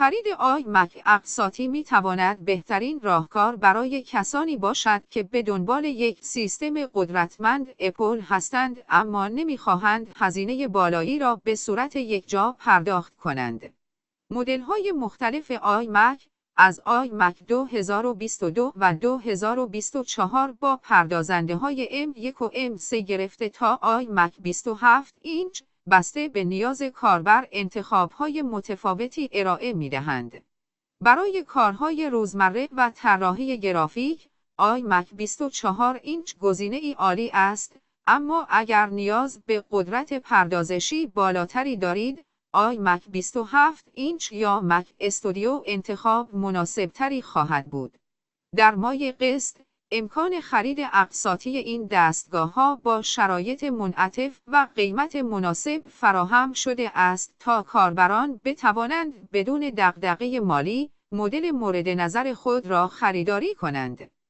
خرید iMac اقساطی می تواند بهترین راهکار برای کسانی باشد که به دنبال یک سیستم قدرتمند اپل هستند اما نمی‌خواهند هزینه بالایی را به صورت یکجا پرداخت کنند. مدل‌های مختلف iMac از iMac 2022 و 2024 با پردازنده‌های M1 و M3 گرفته تا iMac 27 اینچ بسته به نیاز کاربر انتخاب‌های متفاوتی ارائه می‌دهند. برای کارهای روزمره و طراحی گرافیک، iMac 24 اینچ گزینه‌ای عالی است، اما اگر نیاز به قدرت پردازشی بالاتری دارید، iMac 27 اینچ یا مک استودیو انتخاب مناسبتری خواهد بود. در مای قسط، امکان خرید اقساطی این دستگاه‌ها با شرایط منعطف و قیمت مناسب فراهم شده است تا کاربران بتوانند بدون دغدغه مالی، مدل مورد نظر خود را خریداری کنند.